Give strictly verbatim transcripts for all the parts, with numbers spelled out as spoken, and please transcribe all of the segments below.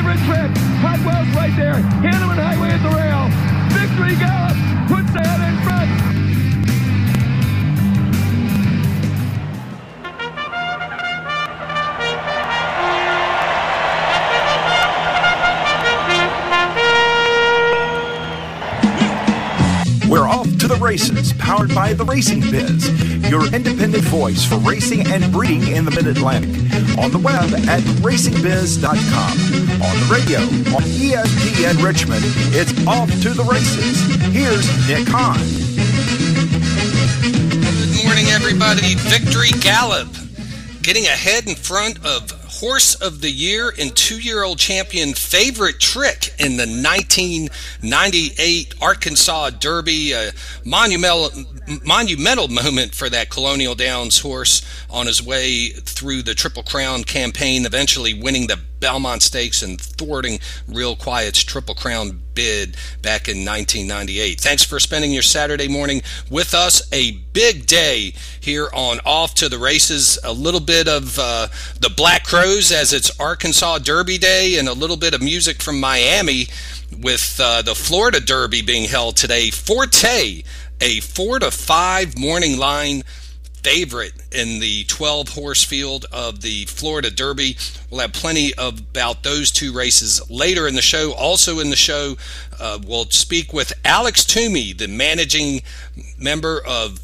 favorite trip. Cotwell's right there. Hanneman Highway at the rail. Victory Gallop puts ahead in front. We're off to the races, powered by the Racing Biz, your independent voice for racing and breeding in the Mid-Atlantic. On the web at racing biz dot com. On the radio, on E S P N Richmond, it's off to the races. Here's Nick Hahn. Good morning, everybody. Victory Gallop getting ahead in front of Horse of the Year and two-year-old champion Favorite Trick in the nineteen ninety-eight Arkansas Derby. A monumental, monumental moment for that Colonial Downs horse on his way through the Triple Crown campaign, eventually winning the Belmont Stakes and thwarting Real Quiet's Triple Crown bid back in nineteen ninety-eight. Thanks for spending your Saturday morning with us. A big day here on Off to the Races. A little bit of uh, the Black Crows as it's Arkansas Derby Day, and a little bit of music from Miami with uh, the Florida Derby being held today. Forte, a four to five morning line favorite in the twelve horse field of the Florida Derby. We'll have plenty of about those two races later in the show. Also in the show, uh, we'll speak with Alex Toomey, the managing member of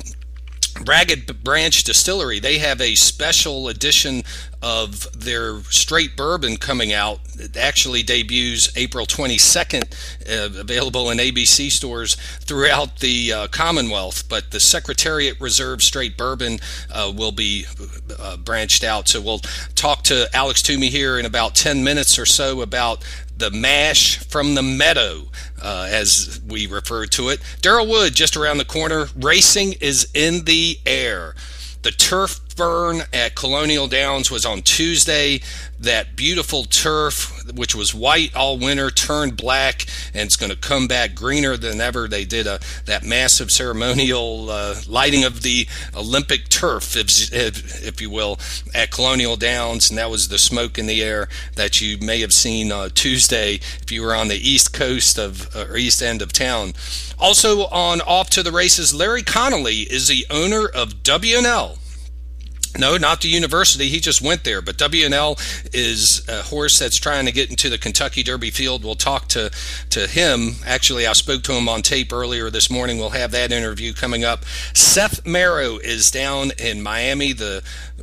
Ragged Branch Distillery. They have a special edition of their straight bourbon coming out. It actually debuts April twenty-second, uh, available in A B C stores throughout the uh, Commonwealth. But the Secretariat Reserve straight bourbon uh, will be uh, branched out. So we'll talk to Alex Toomey here in about ten minutes or so about the mash from the meadow, uh, as we refer to it. Darrell Wood just around the corner. Racing is in the air. The turf burn at Colonial Downs was on Tuesday. That beautiful turf, which was white all winter, turned black, and it's going to come back greener than ever. They did a that massive ceremonial uh, lighting of the Olympic turf, if, if, if you will, at Colonial Downs, and that was the smoke in the air that you may have seen uh, Tuesday if you were on the east coast of uh, or east end of town. Also on Off to the Races, Larry Connolly is the owner of W and L. No, not the university. He just went there. But W and L is a horse that's trying to get into the Kentucky Derby field. We'll talk to, to him. Actually, I spoke to him on tape earlier this morning. We'll have that interview coming up. Seth Marrow is down in Miami, the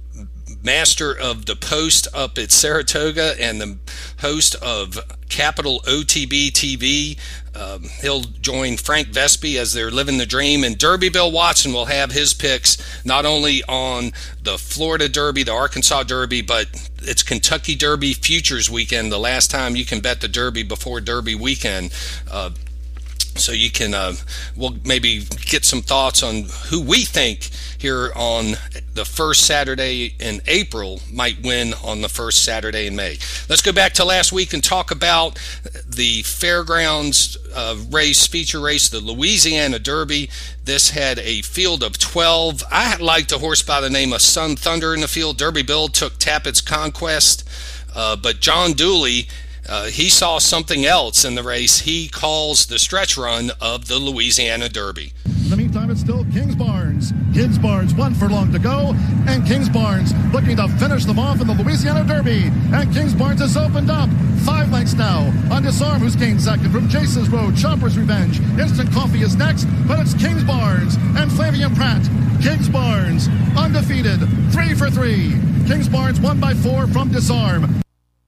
master of the Post up at Saratoga and the host of Capital O T B T V. Um, he'll join Frank Vespi as they're living the dream, and Derby Bill Watson will have his picks not only on the Florida Derby, the Arkansas Derby, but it's Kentucky Derby Futures Weekend, the last time you can bet the Derby before Derby weekend. Uh, so you can, uh, we'll maybe get some thoughts on who we think here on the first Saturday in April might win on the first Saturday in May. Let's go back to last week and talk about the Fairgrounds uh, race, feature race, the Louisiana Derby. This had a field of twelve. I liked a horse by the name of Sun Thunder in the field. Derby Bill took Tappett's Conquest, uh, but John Dooley, Uh, he saw something else in the race. He calls the stretch run of the Louisiana Derby. In the meantime, it's still Kings Barnes. Kings Barnes, one furlong to go, and Kings Barnes looking to finish them off in the Louisiana Derby. And Kings Barnes has opened up five lengths now on Disarm, who's gained second from Jason's Road. Chomper's Revenge. Instant Coffee is next, but it's Kings Barnes and Flavian Pratt. Kings Barnes, undefeated, three for three. Kings Barnes won by four from Disarm.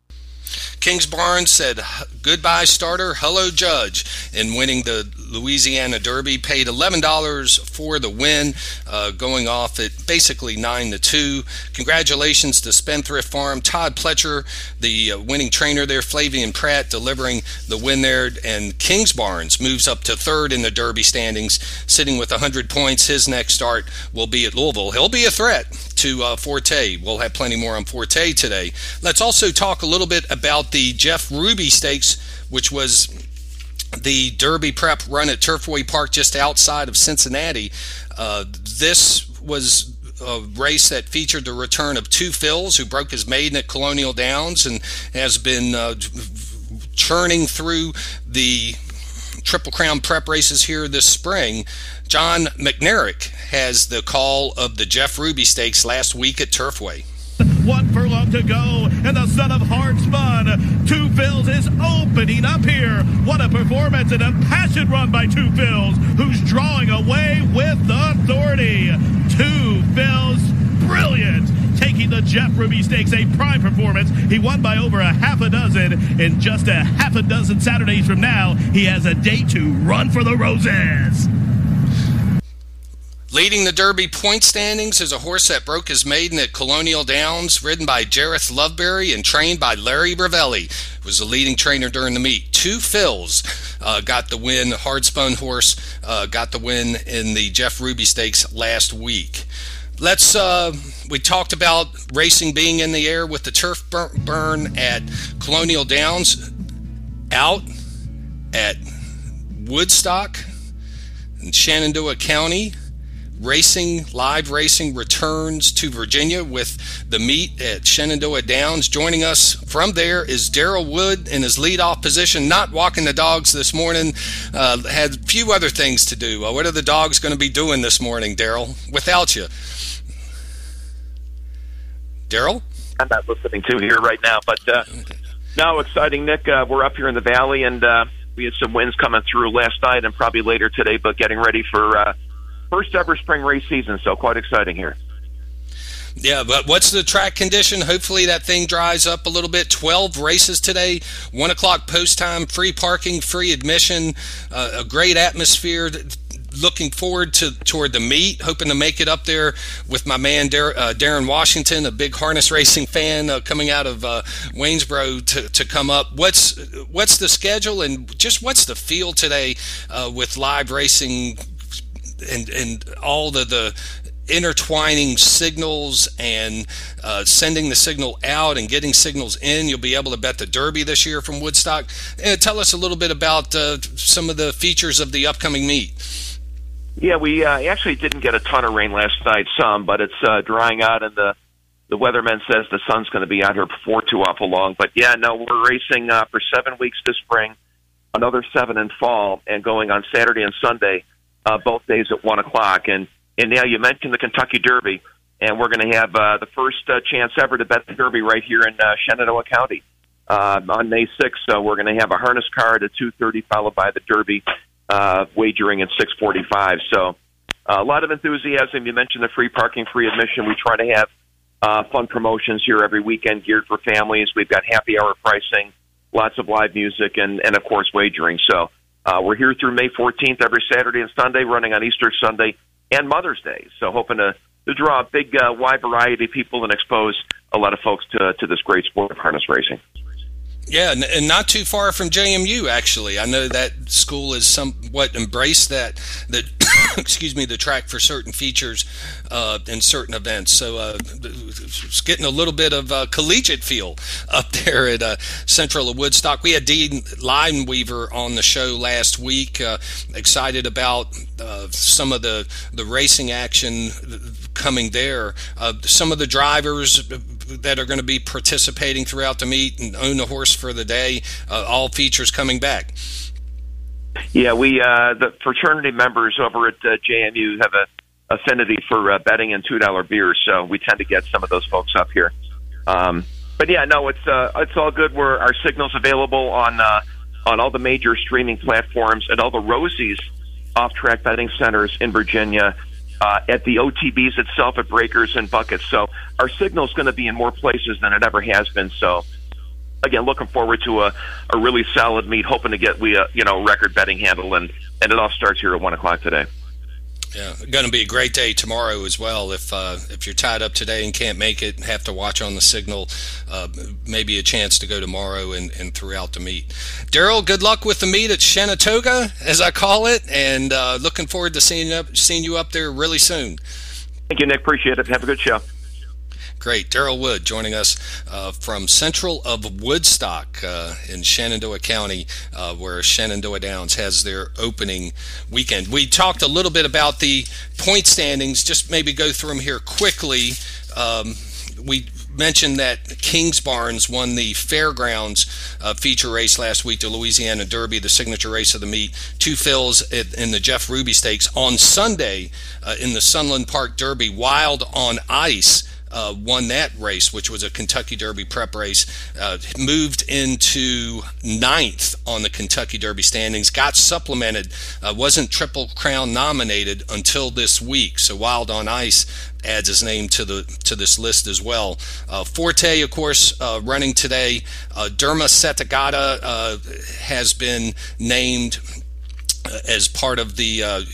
Kings Barnes said, "Goodbye, starter. Hello, judge," in winning the Louisiana Derby. Paid eleven dollars for the win, uh, going off at basically nine to two. Congratulations to Spendthrift Farm. Todd Pletcher, the uh, winning trainer there. Flavian Pratt delivering the win there. And Kings Barnes moves up to third in the Derby standings, sitting with one hundred points. His next start will be at Louisville. He'll be a threat to uh, Forte. We'll have plenty more on Forte today. Let's also talk a little bit about the Jeff Ruby Stakes, which was the Derby prep run at Turfway Park just outside of Cincinnati. Uh, this was a race that featured the return of Two Phils, who broke his maiden at Colonial Downs and has been uh, churning through the Triple Crown prep races here this spring. John McNarick has the call of the Jeff Ruby Stakes last week at Turfway. One furlong to go, and the son of Hard Spun, Two Phils, is opening up here. What a performance and a passion run by Two Phils, who's drawing away with authority. Two Phils, brilliant, taking the Jeff Ruby Stakes, a prime performance. He won by over a half a dozen. In just a half a dozen Saturdays from now, he has a day to run for the roses. Leading the Derby point standings is a horse that broke his maiden at Colonial Downs, ridden by Jareth Loveberry and trained by Larry Ravelli, who was the leading trainer during the meet. Two Phils uh, got the win. Hard Spun horse uh, got the win in the Jeff Ruby Stakes last week. Let's. Uh, we talked about racing being in the air with the turf burn at Colonial Downs, out at Woodstock in Shenandoah County. Racing, live racing returns to Virginia with the meet at Shenandoah Downs. Joining us from there is Daryl Wood in his leadoff position, not walking the dogs this morning. Uh, had a few other things to do. Uh, what are the dogs going to be doing this morning, Daryl, without you? Daryl? I'm not listening to here right now, but uh, no, exciting, Nick. Uh, we're up here in the valley, and uh, we had some winds coming through last night and probably later today, but getting ready for uh, first ever spring race season, so quite exciting here. Yeah, but what's the track condition? Hopefully that thing dries up a little bit. twelve races today, one o'clock post time, free parking, free admission, uh, a great atmosphere. Looking forward to toward the meet, hoping to make it up there with my man Dar- uh, Darren Washington, a big harness racing fan uh, coming out of uh, Waynesboro to, to come up. What's what's the schedule and just what's the feel today uh, with live racing and and all the, the intertwining signals and uh, sending the signal out and getting signals in? You'll be able to bet the Derby this year from Woodstock. Uh, tell us a little bit about uh, some of the features of the upcoming meet. Yeah, we uh, actually didn't get a ton of rain last night, some, but it's uh, drying out, and the the weatherman says the sun's going to be out here before too awful long. But yeah, no, we're racing uh, for seven weeks this spring, another seven in fall, and going on Saturday and Sunday, uh, both days at one o'clock. And and now you mentioned the Kentucky Derby, and we're going to have uh, the first uh, chance ever to bet the Derby right here in uh, Shenandoah County uh, on May sixth. So we're going to have a harness card at two thirty, followed by the Derby. Uh, wagering at six forty-five. So uh, a lot of enthusiasm. You mentioned the free parking, free admission. We try to have uh, fun promotions here every weekend geared for families. We've got happy hour pricing, lots of live music, and, and of course, wagering. So uh, we're here through May fourteenth every Saturday and Sunday, running on Easter Sunday and Mother's Day. So hoping to, to draw a big, uh, wide variety of people and expose a lot of folks to, to this great sport of harness racing. Yeah, and not too far from J M U, actually. I know that school has somewhat embraced that, that excuse me, the track for certain features uh, and certain events. So uh, it's getting a little bit of a collegiate feel up there at uh, Central of Woodstock. We had Dean Lineweaver on the show last week, uh, excited about uh, some of the, the racing action coming there. Uh, some of the drivers that are going to be participating throughout the meet and own a horse for the day, uh, all features coming back. Yeah, we uh, the fraternity members over at uh, J M U have a affinity for uh, betting and two dollar beers, so we tend to get some of those folks up here. Um, but yeah, no, it's uh, it's all good. We're our signals available on uh, on all the major streaming platforms and all the Rosie's off-track betting centers in Virginia. Uh, at the O T Bs itself, at Breakers and Buckets. So our signal is going to be in more places than it ever has been. So, again, looking forward to a, a really solid meet, hoping to get we uh, you know record betting handle, and, and it all starts here at one o'clock today. Yeah, going to be a great day tomorrow as well. If uh, if you're tied up today and can't make it, have to watch on the signal, uh, maybe a chance to go tomorrow and, and throughout the meet. Daryl, good luck with the meet at Shenandoah, as I call it, and uh, looking forward to seeing you up, seeing you up there really soon. Thank you, Nick. Appreciate it. Have a good show. Great. Daryl Wood joining us uh, from Central of Woodstock uh, in Shenandoah County, uh, where Shenandoah Downs has their opening weekend. We talked a little bit about the point standings, just maybe go through them here quickly. Um, we mentioned that Kingsbarns won the Fairgrounds uh, feature race last week, the Louisiana Derby, the signature race of the meet. Two fills in the Jeff Ruby Stakes. On Sunday, uh, in the Sunland Park Derby, Wild on Ice Uh, won that race, which was a Kentucky Derby prep race, uh, moved into ninth on the Kentucky Derby standings, got supplemented, uh, wasn't Triple Crown nominated until this week, so Wild on Ice adds his name to the to this list as well. Uh, Forte, of course, uh, running today. Uh, Derma Setagata uh, has been named uh, as part of the uh,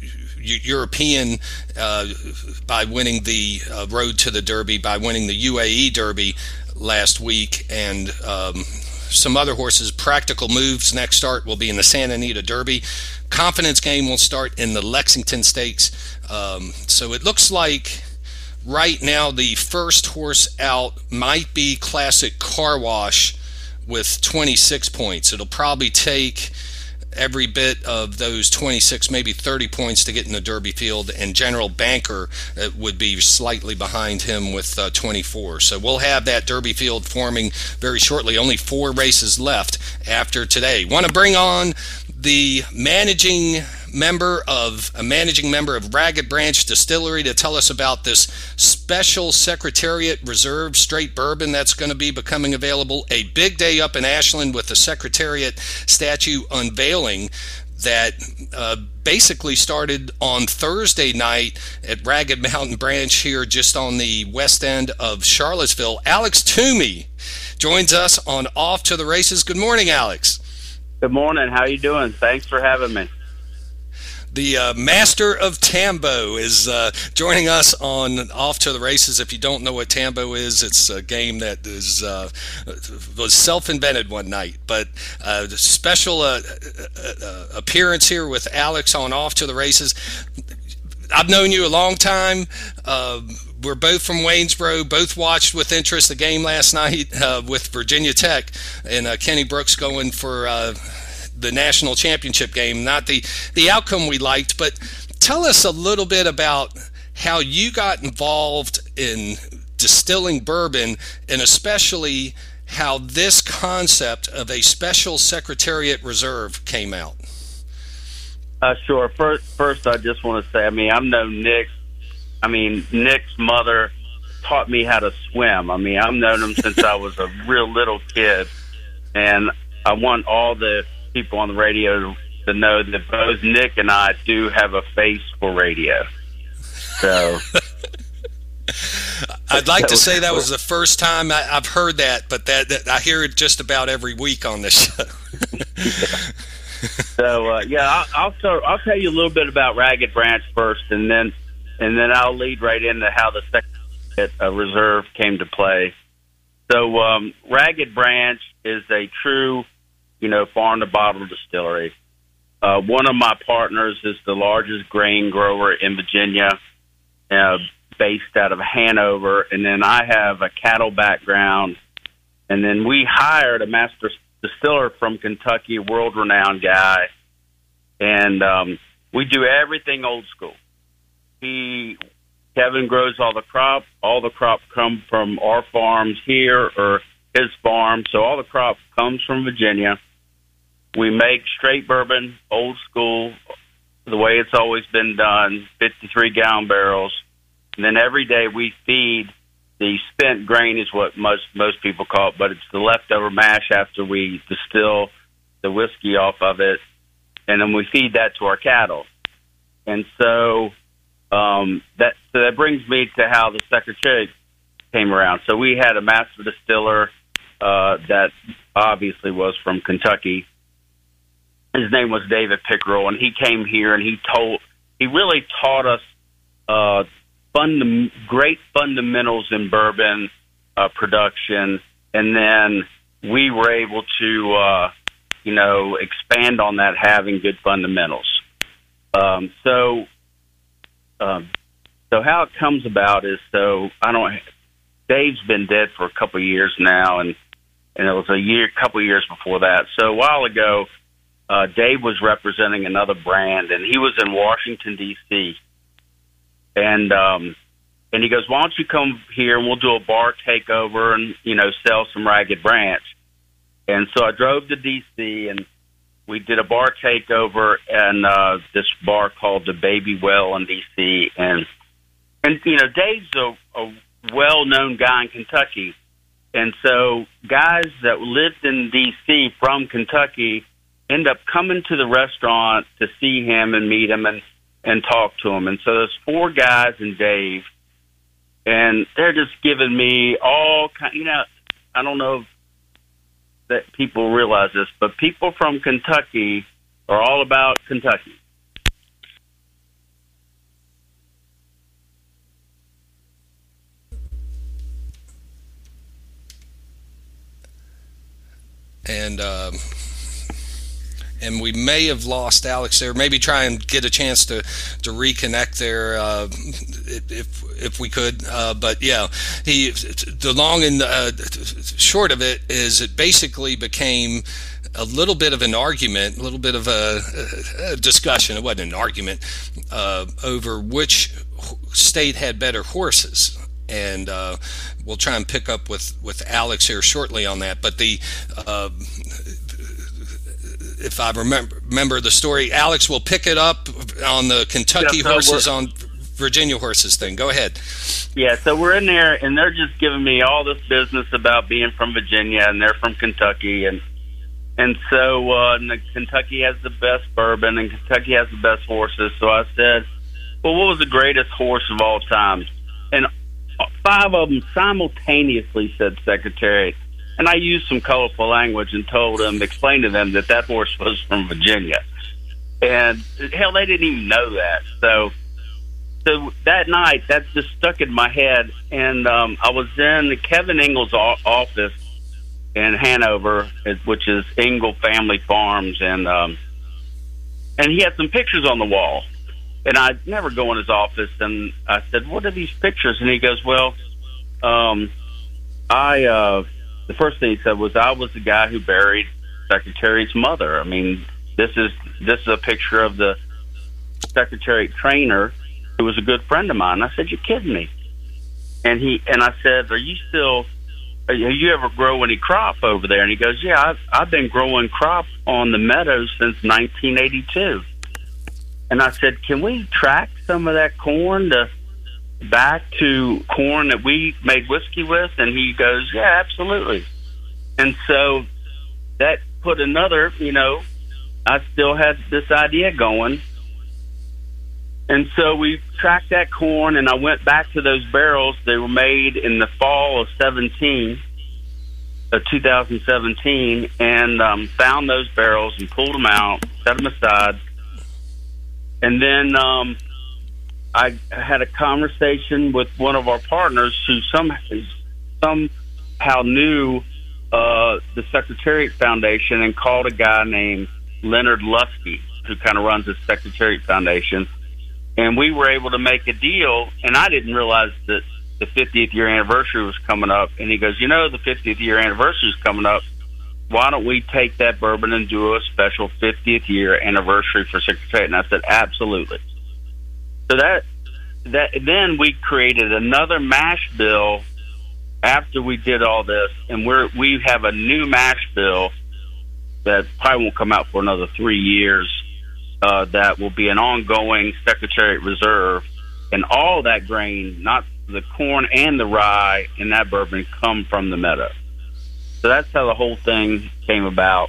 European uh, by winning the uh, Road to the Derby, by winning the U A E Derby last week, and um, some other horses. Practical Moves next start will be in the Santa Anita Derby. Confidence Game will start in the Lexington Stakes. Um, so it looks like right now the first horse out might be Classic Car Wash with twenty-six points. It'll probably take every bit of those twenty-six, maybe thirty points to get in the Derby field, and General Banker uh, would be slightly behind him with uh, twenty-four. So we'll have that Derby field forming very shortly. Only four races left after today. Want to bring on the managing member of a managing member of Ragged Branch Distillery to tell us about this special Secretariat Reserve straight bourbon that's going to be becoming available. A big day up in Ashland with the Secretariat statue unveiling that uh, basically started on Thursday night at Ragged Mountain Branch here just on the west end of Charlottesville. Alex Toomey joins us on Off to the Races. Good morning, Alex. Good morning. How you doing? Thanks for having me. The uh, master of Tambo is uh, joining us on Off to the Races. If you don't know what Tambo is, it's a game that is uh, was self-invented one night. But uh, the special uh, uh, appearance here with Alex on Off to the Races. I've known you a long time. Uh, we're both from Waynesboro, both watched with interest the game last night uh, with Virginia Tech and uh, Kenny Brooks going for uh, the national championship game. Not the, the outcome we liked, but tell us a little bit about how you got involved in distilling bourbon, and especially how this concept of a special Secretariat Reserve came out. Uh, sure. First, first, I just want to say, I mean, I've known Nick. I mean, Nick's mother taught me how to swim. I mean, I've known him since I was a real little kid, and I want all the people on the radio to know that both Nick and I do have a face for radio. So I'd like to say that was the first time I, I've heard that, but that, that I hear it just about every week on this show. yeah. So uh, yeah, I'll I'll, tell, I'll tell you a little bit about Ragged Branch first, and then and then I'll lead right into how the Secretariat uh, Reserve came to play. So um, Ragged Branch is a true, you know, farm to bottle distillery. Uh, one of my partners is the largest grain grower in Virginia, uh, based out of Hanover, and then I have a cattle background, and then we hired a master distiller from Kentucky, a world-renowned guy, and um, we do everything old school. He, Kevin grows all the crop. All the crop come from our farms here or his farm, so all the crop comes from Virginia. We make straight bourbon, old school, the way it's always been done, fifty-three gallon barrels. And then every day we feed the spent grain, is what most most people call it, but it's the leftover mash after we distill the whiskey off of it, and then we feed that to our cattle. And so um, that so that brings me to how the Secretariat came around. So we had a master distiller uh, that obviously was from Kentucky. His name was David Pickerel, and he came here and he told he really taught us uh, funda- great fundamentals in bourbon uh, production, and then we were able to, uh, you know, expand on that, having good fundamentals. Um, so, um, so how it comes about is so I don't. Dave's been dead for a couple of years now, and and it was a year, couple of years before that. So a while ago, uh, Dave was representing another brand, and he was in Washington D C, and um, And he goes, why don't you come here and we'll do a bar takeover and, you know, sell some Ragged Branch. And so I drove to D C and we did a bar takeover and uh, this bar called the Baby Well in D C. And, and you know, Dave's a, a well-known guy in Kentucky. And so guys that lived in D C from Kentucky end up coming to the restaurant to see him and meet him and, and talk to him. And so there's four guys and Dave, and they're just giving me all kind, you know, I don't know if that people realize this, but people from Kentucky are all about Kentucky. And um, and we may have lost Alex there. Maybe try and get a chance to, to reconnect there uh, if if we could. Uh, but yeah, he the long and uh, short of it is it basically became a little bit of an argument, a little bit of a, a discussion. It wasn't an argument uh, over which state had better horses. And uh, we'll try and pick up with, with Alex here shortly on that. But the uh, if I remember remember the story, Alex will pick it up on the Kentucky yeah, so horses on Virginia horses thing. Go ahead. Yeah, so we're in there, and they're just giving me all this business about being from Virginia, and they're from Kentucky, and and so uh, and the, Kentucky has the best bourbon, and Kentucky has the best horses. So I said, well, what was the greatest horse of all time? And five of them simultaneously said Secretariat. And I used some colorful language and told them, explained to them that that horse was from Virginia. And hell, they didn't even know that. So, so that night, that just stuck in my head. And um, I was in Kevin Engel's office in Hanover, which is Engel Family Farms. And, um, and he had some pictures on the wall. And I'd never go in his office, and I said, what are these pictures? And he goes, well, um, I, uh, the first thing he said was, I was the guy who buried Secretariat's mother. I mean, this is, this is a picture of the Secretariat trainer who was a good friend of mine. I said, you're kidding me. And he, and I said, are you still, have you ever grow any crop over there? And he goes, yeah, I've, I've been growing crop on the meadows since nineteen eighty-two. And I said, can we track some of that corn to back to corn that we made whiskey with? And he goes, yeah, absolutely. And so that put another, you know, I still had this idea going. And so we tracked that corn, and I went back to those barrels. They were made in the fall of seventeen, of two thousand seventeen, and um, found those barrels and pulled them out, set them aside. And then um, I had a conversation with one of our partners who some, somehow knew uh, the Secretariat Foundation and called a guy named Leonard Lusky, who kind of runs the Secretariat Foundation. And we were able to make a deal, and I didn't realize that the fiftieth year anniversary was coming up. And he goes, you know, the fiftieth year anniversary is coming up. Why don't we take that bourbon and do a special fiftieth year anniversary for Secretariat? And I said, absolutely. So that, that, then we created another mash bill after we did all this, and we're, we have a new mash bill that probably won't come out for another three years, uh, that will be an ongoing Secretariat Reserve, and all that grain, not the corn and the rye in that bourbon, come from the meadow. So that's how the whole thing came about.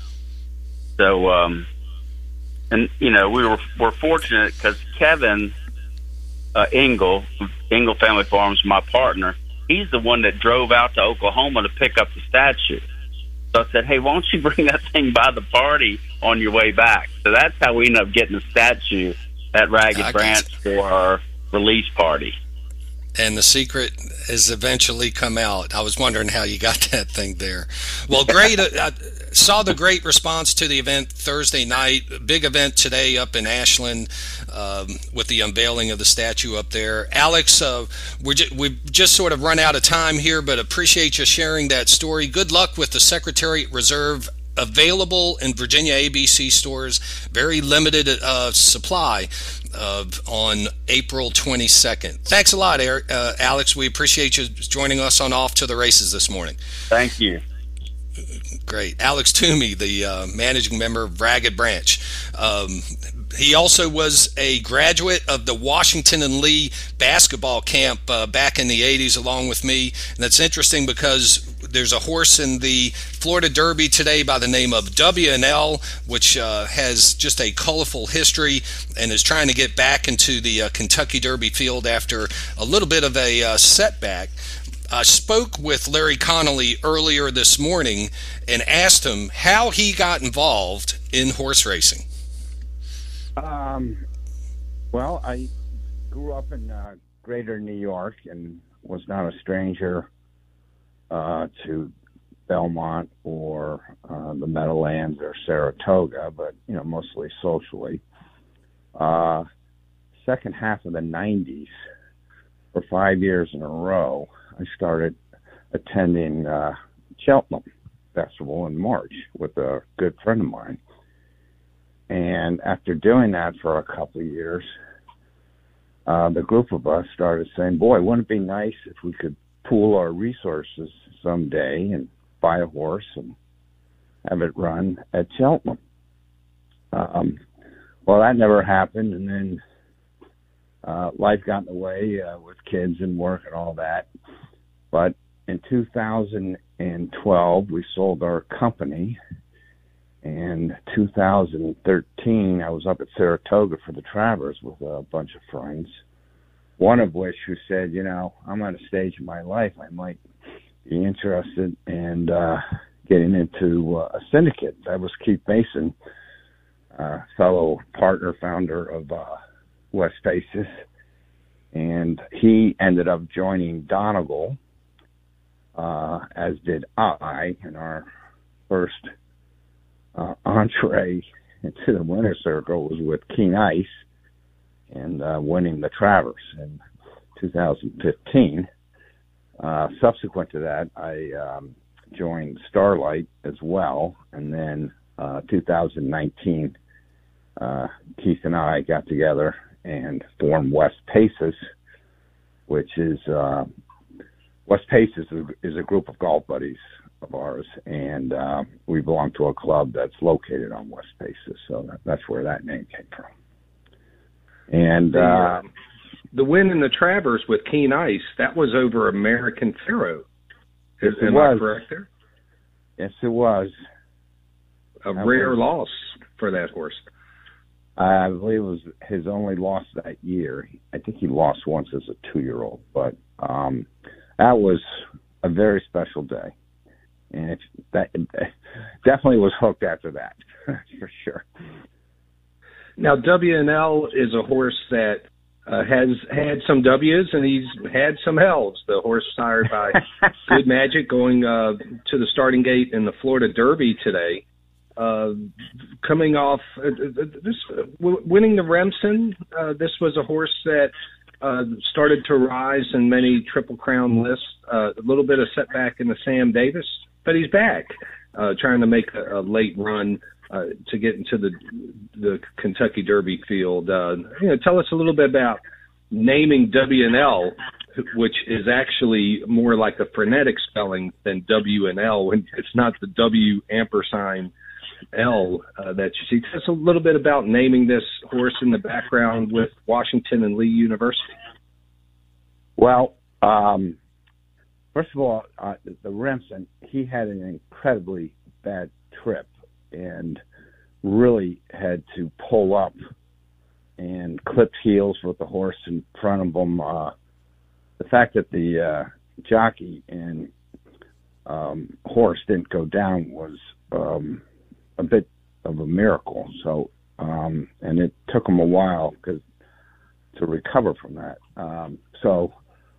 So, um, and, you know, we were, were fortunate because Kevin uh, Engel, Engel Family Farms, my partner, he's the one that drove out to Oklahoma to pick up the statue. So I said, hey, why don't you bring that thing by the party on your way back? So that's how we ended up getting the statue at Ragged Branch for our release party. And the secret has eventually come out. I was wondering how you got that thing there. Well, great. I saw the great response to the event Thursday night. Big event today up in Ashland um, with the unveiling of the statue up there. Alex, uh, we're ju- we've just sort of run out of time here, but appreciate you sharing that story. Good luck with the Secretariat Reserve available in Virginia A B C stores, very limited uh, supply of on April twenty-second. Thanks a lot, Eric, uh, Alex. We appreciate you joining us on Off to the Races this morning. Thank you. Great. Alex Toomey, the uh, managing member of Ragged Branch. Um, he also was a graduate of the Washington and Lee basketball camp uh, back in the eighties along with me. And that's interesting because there's a horse in the Florida Derby today by the name of W and L, which uh, has just a colorful history and is trying to get back into the uh, Kentucky Derby field after a little bit of a uh, setback. I spoke with Larry Connolly earlier this morning and asked him how he got involved in horse racing. Um, well, I grew up in uh, greater New York and was not a stranger uh, to Belmont or uh, the Meadowlands or Saratoga, but, you know, mostly socially. Uh, second half of the nineties, for five years in a row, I started attending uh, Cheltenham Festival in March with a good friend of mine. And after doing that for a couple of years, uh, the group of us started saying, boy, wouldn't it be nice if we could pool our resources someday and buy a horse and have it run at Cheltenham. Um, well, that never happened, and then uh, life got in the way uh, with kids and work and all that. But in two thousand twelve, we sold our company. And two thousand thirteen, I was up at Saratoga for the Travers with a bunch of friends, one of which who said, you know, I'm at a stage in my life I might be interested in uh, getting into uh, a syndicate. That was Keith Mason, uh, fellow partner, founder of uh, West Paces. And he ended up joining Donegal, uh, as did I, in our first Uh, entree into the winner's circle was with Keen Ice and uh, winning the Travers in two thousand fifteen. Uh, subsequent to that, I um, joined Starlight as well, and then uh, two thousand nineteen, uh, Keith and I got together and formed West Paces, which is uh, West Paces is, is a group of golf buddies of ours, and uh, we belong to a club that's located on West Paces, so that, that's where that name came from. And the, uh, uh, the win in the Travers with Keen Ice, that was over American Pharoah. Is, it am was. I correct there? Yes, it was. A that rare was, loss for that horse. I believe it was his only loss that year. I think he lost once as a two-year-old, but um, that was a very special day. And it, that it definitely was hooked after that, for sure. Now, W and L is a horse that uh, has had some W's and he's had some L's. The horse sired by Good Magic going uh, to the starting gate in the Florida Derby today. Uh, coming off uh, this, uh, w- winning the Remsen, uh, this was a horse that uh, started to rise in many Triple Crown lists. Uh, a little bit of setback in the Sam Davis, but he's back, uh, trying to make a, a late run uh, to get into the the Kentucky Derby field. Uh, you know, tell us a little bit about naming W and L, which is actually more like a phonetic spelling than W and L. When it's not the W ampersand L uh, that you see. Tell us a little bit about naming this horse in the background with Washington and Lee University. Well, um, first of all, uh, the Remsen, he had an incredibly bad trip and really had to pull up and clipped heels with the horse in front of him. Uh, the fact that the uh, jockey and um, horse didn't go down was um, a bit of a miracle. So, um, and it took him a while cause, to recover from that. Um, so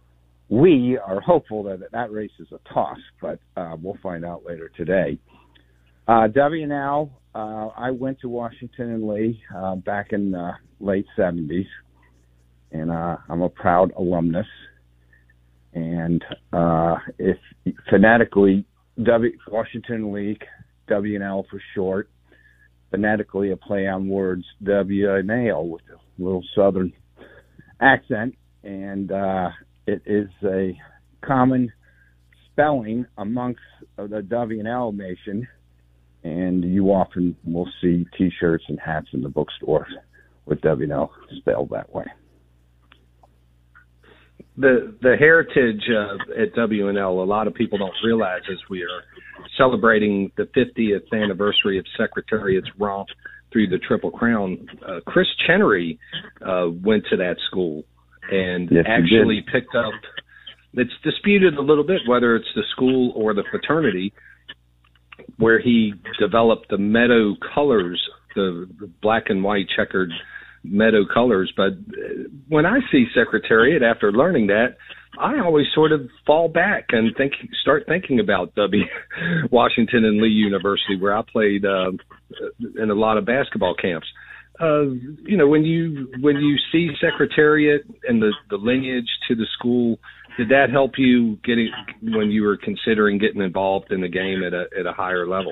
we are hopeful that that race is a toss, but uh, we'll find out later today. Uh, W and L, uh, I went to Washington and Lee uh, back in the late seventies, and uh, I'm a proud alumnus. And uh, if phonetically, W Washington and Lee W N L for short, phonetically a play on words, W N L with a little southern accent, and uh, it is a common spelling amongst the W N L nation, and you often will see T-shirts and hats in the bookstores with W N L spelled that way. The the heritage uh, at W N L, a lot of people don't realize as we are celebrating the fiftieth anniversary of Secretariat's romp through the Triple Crown. Uh, Chris Chenery uh, went to that school and yes, actually picked up. It's disputed a little bit whether it's the school or the fraternity, where he developed the Meadow colors, the, the black and white checkered Meadow colors. But when I see Secretariat after learning that, I always sort of fall back and think, start thinking about W. Washington and Lee University, where I played uh, in a lot of basketball camps. Uh, you know, when you when you see Secretariat and the, the lineage to the school, did that help you getting when you were considering getting involved in the game at a at a higher level?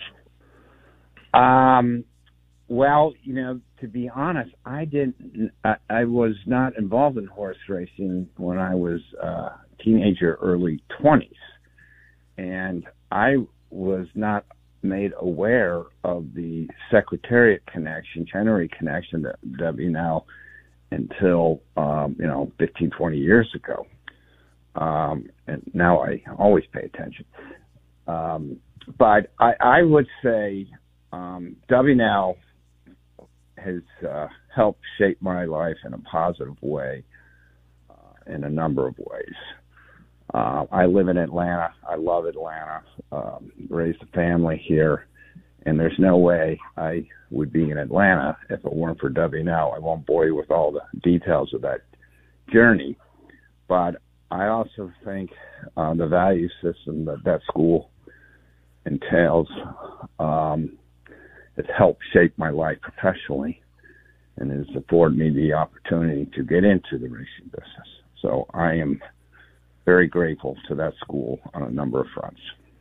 Um, well, you know, to be honest, I didn't. I, I was not involved in horse racing when I was a uh, teenager, early twenties, and I was not made aware of the Secretariat connection, Chenery connection to W N L until um, you know, fifteen, twenty years ago. Um, and now I always pay attention. Um, but I, I would say um, W N L has uh, helped shape my life in a positive way uh, in a number of ways. Uh, I live in Atlanta. I love Atlanta. Um, raised a family here, and there's no way I would be in Atlanta if it weren't for W N L. I won't bore you with all the details of that journey, but I also think uh, the value system that that school entails um, has helped shape my life professionally and has afforded me the opportunity to get into the racing business. So I am very grateful to that school on a number of fronts.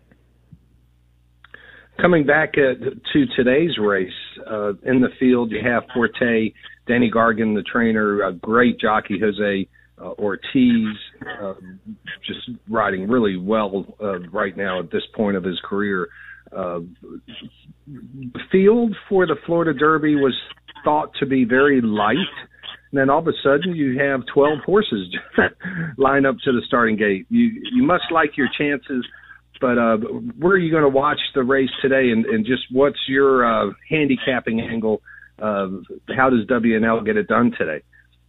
Coming back uh, to today's race, uh, in the field you have Forte, Danny Gargan, the trainer, a great jockey, Jose Uh, Ortiz, uh, just riding really well uh, right now at this point of his career. Uh, the field for the Florida Derby was thought to be very light, and then all of a sudden you have twelve horses line up to the starting gate. You you must like your chances, but uh, where are you going to watch the race today, and, and just what's your uh, handicapping angle? Uh, how does W N L get it done today?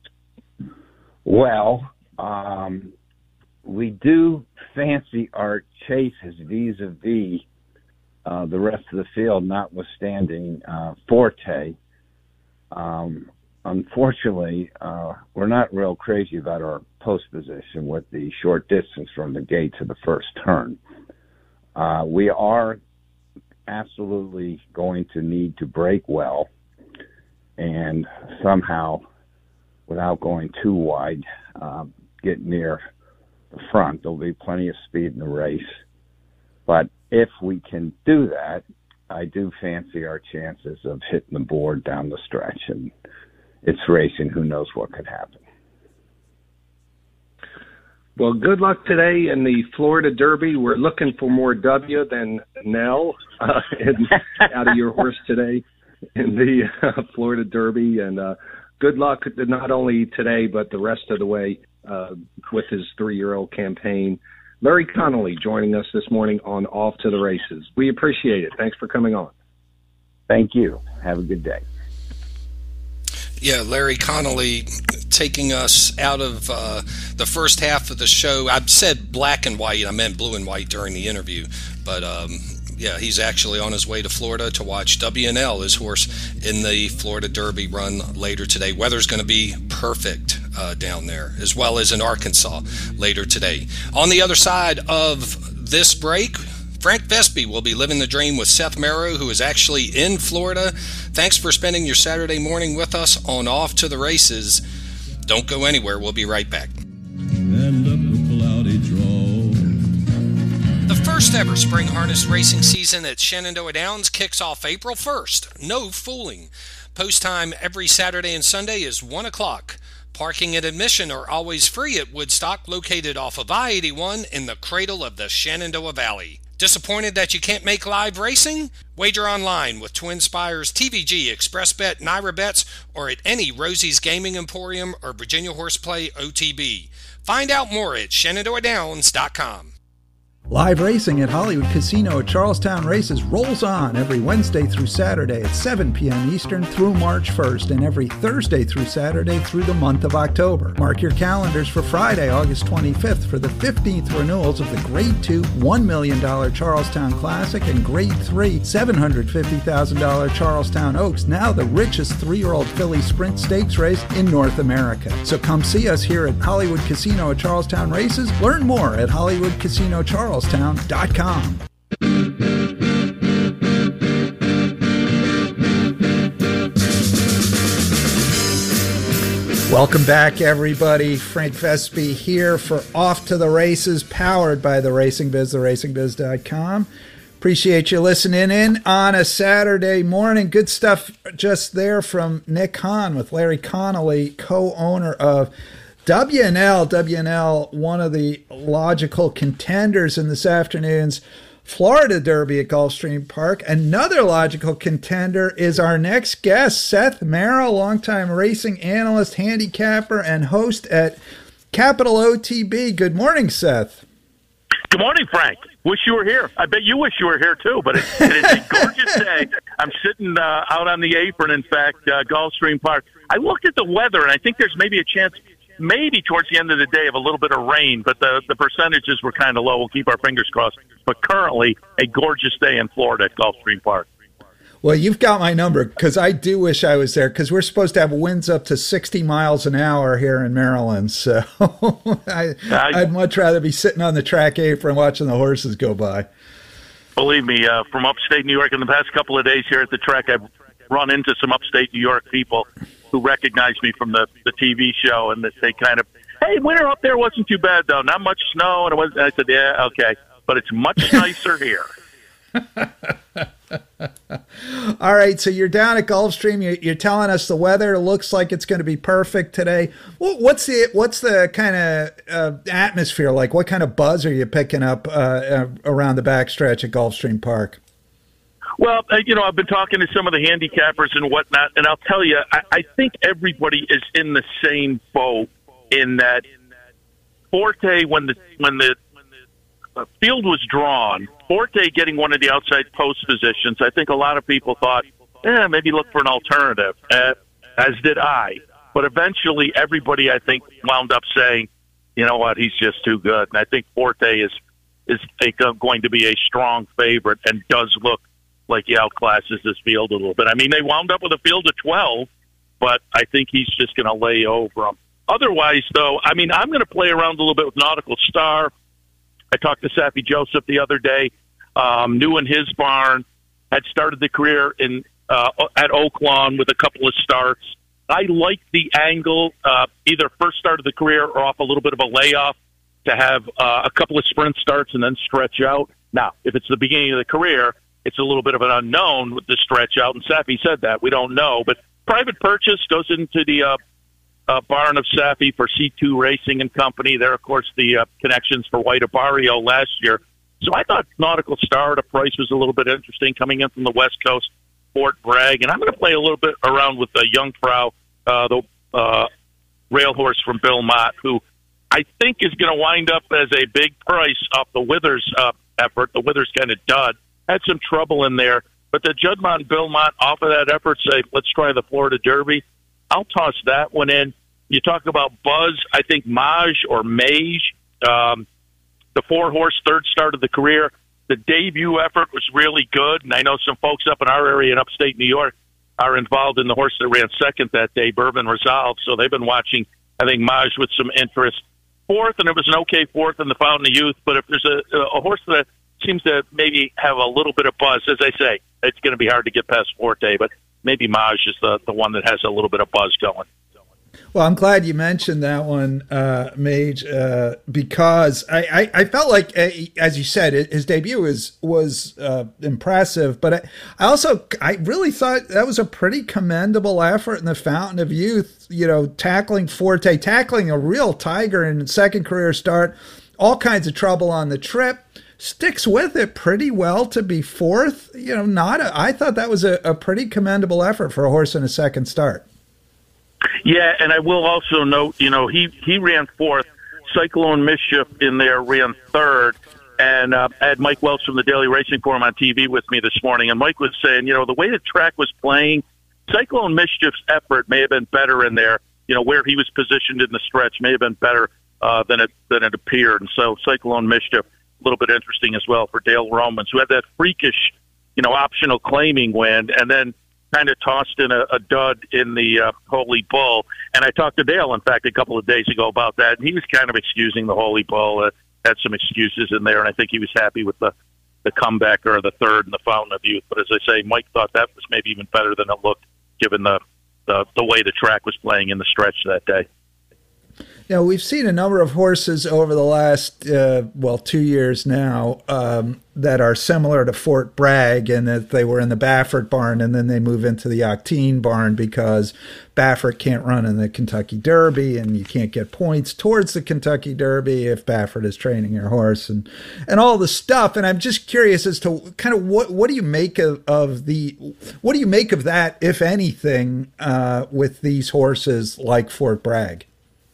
Well, um, we do fancy our chases vis-a-vis uh, the rest of the field, notwithstanding uh, Forte. Um, unfortunately, uh, we're not real crazy about our post position with the short distance from the gate to the first turn. Uh, we are absolutely going to need to break well and somehow, without going too wide, um, get near the front. There'll be plenty of speed in the race. But if we can do that, I do fancy our chances of hitting the board down the stretch. And it's racing. Who knows what could happen. Well, good luck today in the Florida Derby. We're looking for more W than Nell uh, in, out of your horse today in the uh, Florida Derby. And, uh, good luck not only today, but the rest of the way uh, with his three-year-old campaign. Larry Connolly joining us this morning on Off to the Races. We appreciate it. Thanks for coming on. Thank you. Have a good day. Yeah, Larry Connolly taking us out of uh, the first half of the show. I said black and white. I meant blue and white during the interview. But, um, yeah, he's actually on his way to Florida to watch W N L, his horse, in the Florida Derby run later today. Weather's going to be perfect uh, down there, as well as in Arkansas later today. On the other side of this break, Frank Vespi will be living the dream with Seth Merrow, who is actually in Florida. Thanks for spending your Saturday morning with us on Off to the Races. Don't go anywhere. We'll be right back. And up a cloudy draw. The first first ever spring harness racing season at Shenandoah Downs kicks off April first. No fooling. Post time every Saturday and Sunday is one o'clock. Parking and admission are always free at Woodstock, located off of I eighty-one in the cradle of the Shenandoah Valley. Disappointed that you can't make live racing? Wager online with Twin Spires, T V G, ExpressBet, Naira Bets, or at any Rosie's Gaming Emporium or Virginia Horseplay O T B. Find out more at Shenandoah Downs dot com. Live racing at Hollywood Casino at Charlestown Races rolls on every Wednesday through Saturday at seven p.m. Eastern through March first, and every Thursday through Saturday through the month of October. Mark your calendars for Friday, August twenty-fifth for the fifteenth renewals of the Grade two one million dollars Charlestown Classic and Grade three seven hundred fifty thousand dollars Charlestown Oaks, now the richest three-year-old filly sprint stakes race in North America. So come see us here at Hollywood Casino at Charlestown Races. Learn more at Hollywood Casino Charlestown. Charlestown dot com. Welcome back, everybody. Frank Vespi here for Off to the Races, powered by the Racing Biz, the racing biz dot com. Appreciate you listening in on a Saturday morning. Good stuff just there from Nick Hahn with Larry Connolly, co-owner of W N L, W N L, one of the logical contenders in this afternoon's Florida Derby at Gulfstream Park. Another logical contender is our next guest, Seth Merrill, longtime racing analyst, handicapper, and host at Capital O T B. Good morning, Seth. Good morning, Frank. Wish you were here. I bet you wish you were here, too, but it, it is a gorgeous day. I'm sitting uh, out on the apron, in fact, uh, Gulfstream Park. I looked at the weather, and I think there's maybe a chance maybe towards the end of the day of a little bit of rain, but the, the percentages were kind of low. We'll keep our fingers crossed. But currently, a gorgeous day in Florida at Gulfstream Park. Well, you've got my number, because I do wish I was there, because we're supposed to have winds up to sixty miles an hour here in Maryland. So I, I'd much rather be sitting on the track apron watching the horses go by. Believe me, uh, from upstate New York, in the past couple of days here at the track, I've run into some upstate New York people who recognize me from the, the T V show, and that they kind of, hey, winter up there wasn't too bad, though. Not much snow. And, it was, and I said, yeah, okay. But it's much nicer here. All right, so you're down at Gulfstream. You're, you're telling us the weather looks like it's going to be perfect today. What's the what's the kind of uh, atmosphere like? What kind of buzz are you picking up uh, uh, around the backstretch at Gulfstream Park? Well, you know, I've been talking to some of the handicappers and whatnot, and I'll tell you, I, I think everybody is in the same boat in that Forte, when the when the uh, field was drawn, Forte getting one of the outside post positions, I think a lot of people thought, eh, maybe look for an alternative, uh, as did I. But eventually, everybody, I think, wound up saying, you know what, he's just too good. And I think Forte is is going to be a strong favorite and does look like he outclasses this field a little bit. I mean, they wound up with a field of twelve, but I think he's just going to lay over them. Otherwise, though, I mean, I'm going to play around a little bit with Nautical Star. I talked to Saffie Joseph the other day, um, new in his barn, had started the career in uh, at Oaklawn with a couple of starts. I like the angle, uh, either first start of the career or off a little bit of a layoff, to have uh, a couple of sprint starts and then stretch out. Now, if it's the beginning of the career, it's a little bit of an unknown with the stretch out, and Saffie said that. We don't know. But private purchase goes into the uh, uh, barn of Saffie for C two Racing and Company. There, of course, the uh, connections for White Abarrio last year. So I thought Nautical Star at a price was a little bit interesting coming in from the West Coast, Fort Bragg. And I'm going to play a little bit around with the Jungfrau, uh, the uh, rail horse from Bill Mott, who I think is going to wind up as a big price off the Withers uh, effort. The Withers kind of dud. Had some trouble in there, but the Juddmonte and Bill Mott off of that effort say, let's try the Florida Derby. I'll toss that one in. You talk about buzz, I think Maj or Mage, um, the four-horse third start of the career, the debut effort was really good, and I know some folks up in our area in upstate New York are involved in the horse that ran second that day, Bourbon Resolve, so they've been watching, I think, Maj with some interest. Fourth, and it was an okay fourth in the Fountain of Youth, but if there's a, a horse that seems to maybe have a little bit of buzz. As I say, it's going to be hard to get past Forte, but maybe Maj is the, the one that has a little bit of buzz going. Well, I'm glad you mentioned that one, uh, Mage, uh, because I, I, I felt like, uh, as you said, it, his debut was was uh, impressive. But I, I also I really thought that was a pretty commendable effort in the Fountain of Youth. You know, tackling Forte, tackling a real tiger in his second career start, all kinds of trouble on the trip. Sticks with it pretty well to be fourth. You know, not a, I thought that was a, a pretty commendable effort for a horse in a second start. Yeah, and I will also note, you know, he, he ran fourth. Cyclone Mischief in there ran third. And uh, I had Mike Welch from the Daily Racing Forum on T V with me this morning. And Mike was saying, you know, the way the track was playing, Cyclone Mischief's effort may have been better in there. You know, where he was positioned in the stretch may have been better uh, than it than it appeared. And so Cyclone Mischief, a little bit interesting as well for Dale Romans, who had that freakish, you know, optional claiming win. And then kind of tossed in a, a dud in the uh, Holy Bull. And I talked to Dale, in fact, a couple of days ago about that, and he was kind of excusing the Holy Bull, uh, had some excuses in there, and I think he was happy with the, the comeback or the third in the Fountain of Youth. But as I say, Mike thought that was maybe even better than it looked, given the, the, the way the track was playing in the stretch that day. You know, we've seen a number of horses over the last, uh, well, two years now um, that are similar to Fort Bragg, and that they were in the Baffert barn and then they move into the Octane barn because Baffert can't run in the Kentucky Derby and you can't get points towards the Kentucky Derby if Baffert is training your horse and, and all the stuff. And I'm just curious as to kind of what, what do you make of, of the, what do you make of that, if anything, uh, with these horses like Fort Bragg?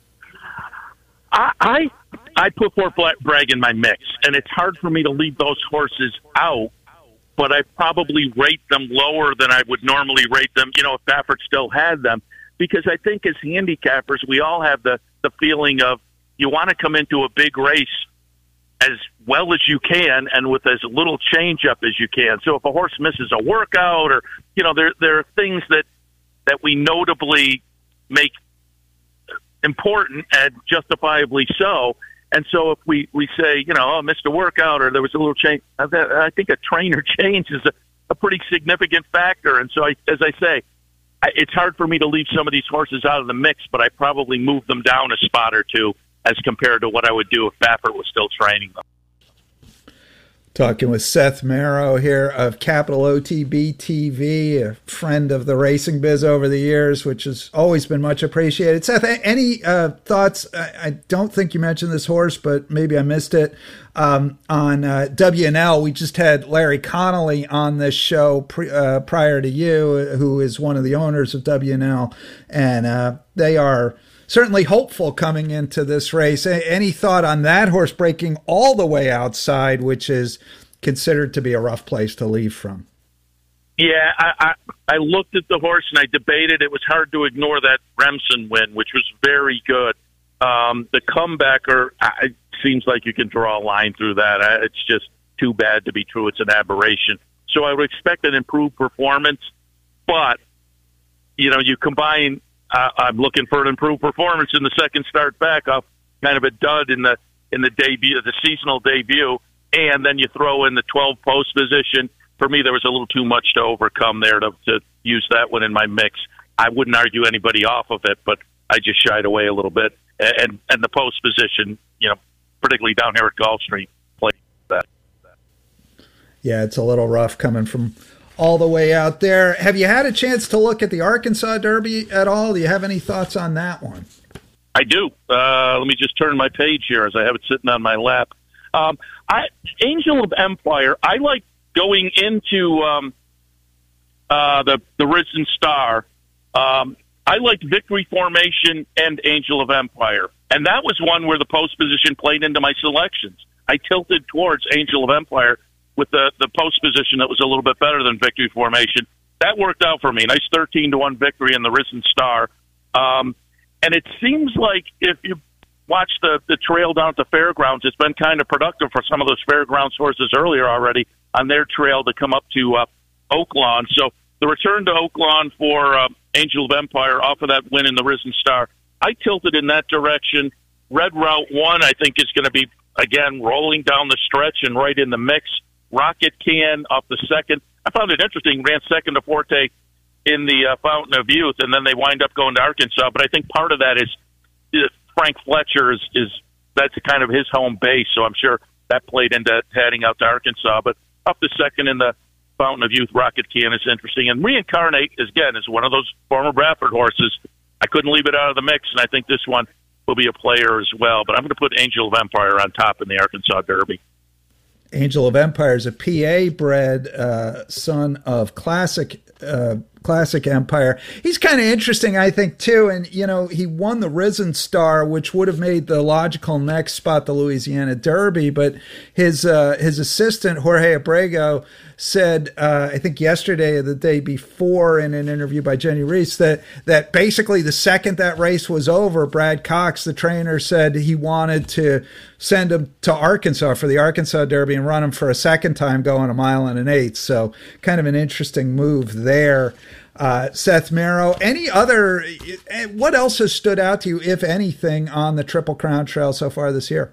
I, I I put Fort Bragg in my mix, and it's hard for me to leave those horses out, but I probably rate them lower than I would normally rate them, you know, if Baffert still had them, because I think as handicappers, we all have the, the feeling of you want to come into a big race as well as you can and with as little change-up as you can. So if a horse misses a workout or, you know, there there are things that, that we notably make important and justifiably so. And so if we, we say, you know, oh, missed a workout or there was a little change, I think a trainer change is a, a pretty significant factor. And so, I, as I say, I, it's hard for me to leave some of these horses out of the mix, but I probably move them down a spot or two as compared to what I would do if Baffert was still training them. Talking with Seth Marrow here of Capital O T B T V, a friend of the Racing Biz over the years, which has always been much appreciated. Seth, any uh, thoughts? I, I don't think you mentioned this horse, but maybe I missed it. Um, on uh, W N L, we just had Larry Connolly on this show pre, uh, prior to you, who is one of the owners of W N L, and uh, they are certainly hopeful coming into this race. Any thought on that horse breaking all the way outside, which is considered to be a rough place to leave from? Yeah, I, I, I looked at the horse and I debated. It was hard to ignore that Remsen win, which was very good. Um, the comebacker, I, it seems like you can draw a line through that. I, it's just too bad to be true. It's an aberration. So I would expect an improved performance, but, you know, you combine Uh, I'm looking for an improved performance in the second start back off kind of a dud in the in the debut, the seasonal debut, and then you throw in the twelve post position. For me, there was a little too much to overcome there to, to use that one in my mix. I wouldn't argue anybody off of it, but I just shied away a little bit. And and the post position, you know, particularly down here at Gulfstream, played that. Yeah, it's a little rough coming from all the way out there. Have you had a chance to look at the Arkansas Derby at all? Do you have any thoughts on that one? I do. Uh, let me just turn my page here as I have it sitting on my lap. Um, I, Angel of Empire, I like going into um, uh, the, the Risen Star. Um, I liked Victory Formation and Angel of Empire. And that was one where the post position played into my selections. I tilted towards Angel of Empire with the, the post position that was a little bit better than Victory Formation. That worked out for me. Nice thirteen to one victory in the Risen Star. Um, and it seems like if you watch the, the trail down at the fairgrounds, it's been kind of productive for some of those fairgrounds horses earlier already on their trail to come up to uh, Oaklawn. So the return to Oaklawn for uh, Angel of Empire off of that win in the Risen Star, I tilted in that direction. Red Route one, I think, is going to be, again, rolling down the stretch and right in the mix. Rocket Can off the second. I found it interesting. Ran second to Forte in the uh, Fountain of Youth, and then they wind up going to Arkansas. But I think part of that is uh, Frank Fletcher is, is that's kind of his home base, so I'm sure that played into heading out to Arkansas. But up to second in the Fountain of Youth, Rocket Can is interesting. And Reincarnate, is, again, is one of those former Bradford horses. I couldn't leave it out of the mix, and I think this one will be a player as well. But I'm going to put Angel of Empire on top in the Arkansas Derby. Angel of Empire is a P A-bred uh, son of Classic uh, Classic Empire. He's kind of interesting, I think, too. And, you know, he won the Risen Star, which would have made the logical next spot the Louisiana Derby. But his uh, his assistant, Jorge Abrego, said, uh, I think yesterday or the day before in an interview by Jenny Reese, that, that basically the second that race was over, Brad Cox, the trainer, said he wanted to send him to Arkansas for the Arkansas Derby and run him for a second time going a mile and an eighth. So kind of an interesting move there. Uh, Seth Merrow, any other, what else has stood out to you, if anything, on the Triple Crown Trail so far this year?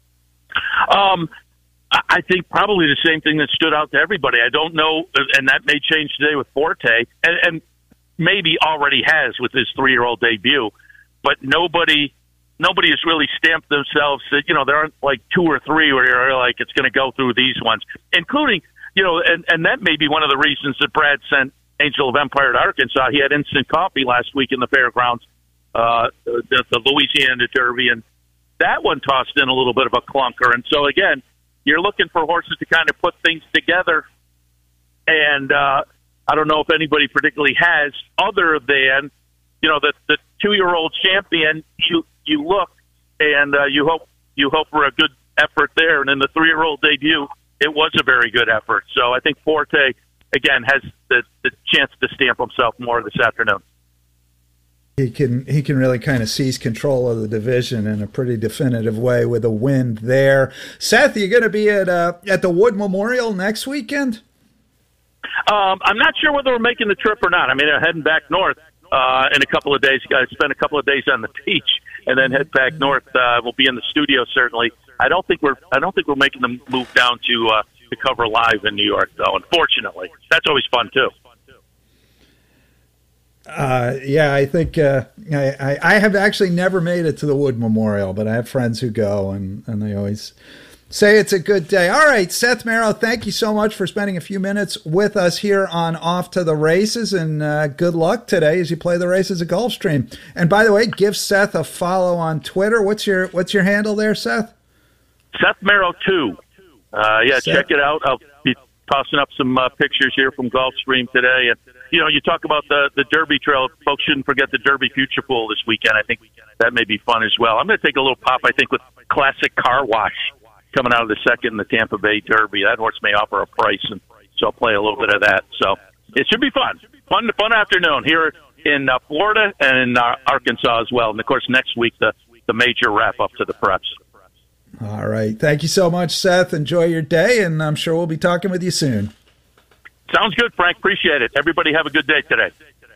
Um, I think probably the same thing that stood out to everybody. I don't know, and that may change today with Forte, and, and maybe already has with his three-year-old debut, but nobody nobody has really stamped themselves that, you know, there aren't like two or three where you're like, it's going to go through these ones, including, you know, and, and that may be one of the reasons that Brad sent Angel of Empire to Arkansas. He had instant coffee last week in the fairgrounds, uh, the, the Louisiana Derby, and that one tossed in a little bit of a clunker. And so, again, you're looking for horses to kind of put things together, and uh, I don't know if anybody particularly has, other than, you know, the, the two-year-old champion. You you look and uh, you hope you hope for a good effort there, and in the three-year-old debut, it was a very good effort. So I think Forte, again, has the, the chance to stamp himself more this afternoon. He can he can really kind of seize control of the division in a pretty definitive way with a win there. Seth, are you going to be at uh, at the Wood Memorial next weekend? Um, I'm not sure whether we're making the trip or not. I mean, I'm heading back north uh, in a couple of days. Got to spend a couple of days on the beach and then head back north. Uh, we'll be in the studio certainly. I don't think we're I don't think we're making the move down to uh, to cover live in New York, though. Unfortunately, that's always fun too. Uh, yeah, I think uh, I, I have actually never made it to the Wood Memorial, but I have friends who go, and, and they always say it's a good day. All right, Seth Merrow, thank you so much for spending a few minutes with us here on Off to the Races, and uh, good luck today as you play the races at Gulfstream. And by the way, give Seth a follow on Twitter. What's your what's your handle there, Seth? Seth Merrow two. Uh, yeah, Seth. Check it out. I'll be tossing up some uh, pictures here from Gulfstream today. And, you know, you talk about the, the Derby Trail. Folks shouldn't forget the Derby Future Pool this weekend. I think that may be fun as well. I'm going to take a little pop, I think, with Classic Car Wash coming out of the second in the Tampa Bay Derby. That horse may offer a price, and so I'll play a little bit of that. So it should be fun. Fun, fun afternoon here in uh, Florida and in uh, Arkansas as well. And, of course, next week, the, the major wrap-up to the preps. All right. Thank you so much, Seth. Enjoy your day, and I'm sure we'll be talking with you soon. Sounds good, Frank. Appreciate it. Everybody have a good day today.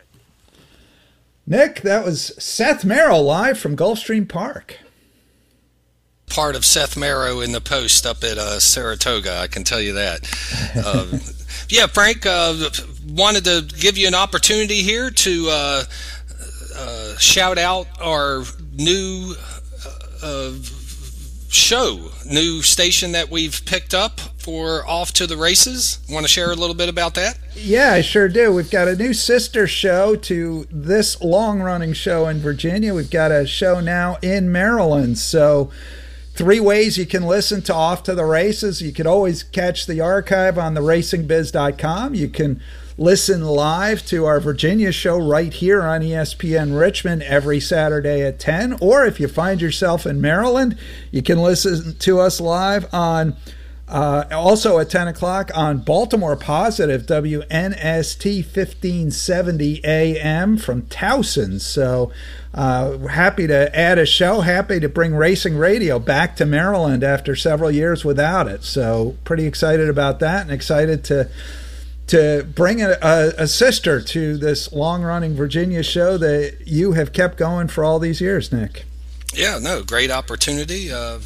Nick, that was Seth Merrow live from Gulfstream Park. Part of Seth Merrow in the post up at uh, Saratoga, I can tell you that. Uh, yeah, Frank, uh, wanted to give you an opportunity here to uh, uh, shout out our new uh, show, new station that we've picked up for Off to the Races. Want to share a little bit about that? Yeah, I sure do. We've got a new sister show to this long-running show in Virginia. We've got a show now in Maryland. So three ways you can listen to Off to the Races. You can always catch the archive on the racing biz dot com. You can listen live to our Virginia show right here on E S P N Richmond every Saturday at ten. Or if you find yourself in Maryland, you can listen to us live on uh, also at ten o'clock on Baltimore Positive, W N S T fifteen seventy A M from Towson. So uh, happy to add a show, happy to bring racing radio back to Maryland after several years without it. So pretty excited about that, and excited to to bring a, a, a sister to this long-running Virginia show that you have kept going for all these years, Nick. Yeah, no, great opportunity. Uh,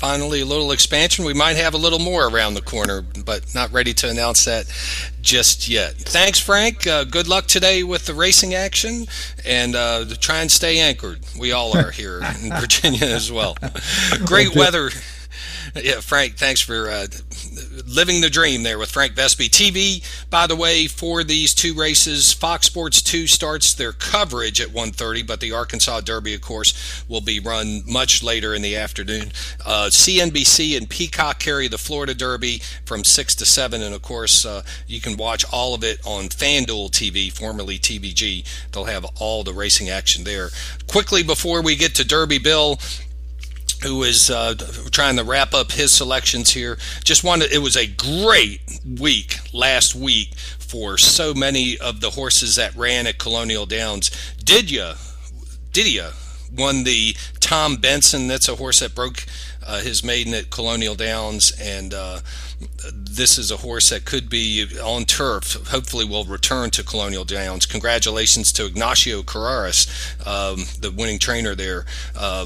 finally a little expansion. We might have a little more around the corner, but not ready to announce that just yet. Thanks, Frank. Uh, good luck today with the racing action, and uh, try and stay anchored. We all are here in Virginia as well. Great weather. Yeah, Frank, thanks for uh, living the dream there with Frank Vespi. T V, by the way, for these two races, Fox Sports two starts their coverage at one thirty, but the Arkansas Derby, of course, will be run much later in the afternoon. Uh, C N B C and Peacock carry the Florida Derby from six to seven, and, of course, uh, you can watch all of it on FanDuel T V, formerly T V G. They'll have all the racing action there. Quickly, before we get to Derby, Bill, who is uh, trying to wrap up his selections here. Just wanted, it was a great week last week for so many of the horses that ran at Colonial Downs. Didia, Didia won the Tom Benson. That's a horse that broke uh, his maiden at Colonial Downs, and uh, this is a horse that could be on turf. Hopefully will return to Colonial Downs. Congratulations to Ignacio Carreras, um, the winning trainer there. Um,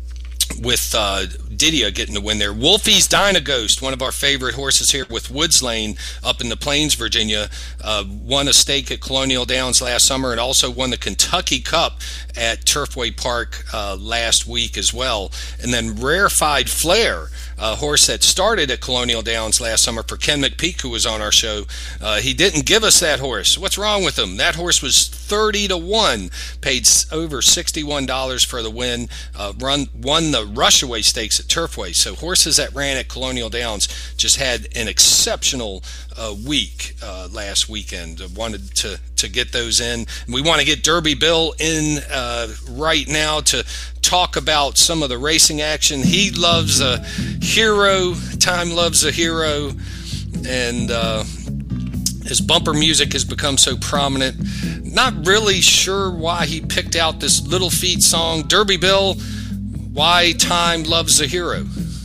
with uh, Didia getting the win there. Wolfie's Dynaghost, one of our favorite horses here with Woods Lane up in the Plains, Virginia, uh, won a stake at Colonial Downs last summer and also won the Kentucky Cup at Turfway Park uh, last week as well. And then Rarefied Flair, a horse that started at Colonial Downs last summer for Ken McPeak, who was on our show. Uh, he didn't give us that horse. What's wrong with him? That horse was thirty to one, paid over sixty-one dollars for the win, uh, run, won the Rushaway Stakes at Turfway. So horses that ran at Colonial Downs just had an exceptional uh, week uh, last weekend. I wanted to, to get those in. And we want to get Derby Bill in uh, right now to talk about some of the racing action. He loves a hero. Time loves a hero. And uh, his bumper music has become so prominent. Not really sure why he picked out this Little Feat song. Derby Bill, why Time Loves a Hero.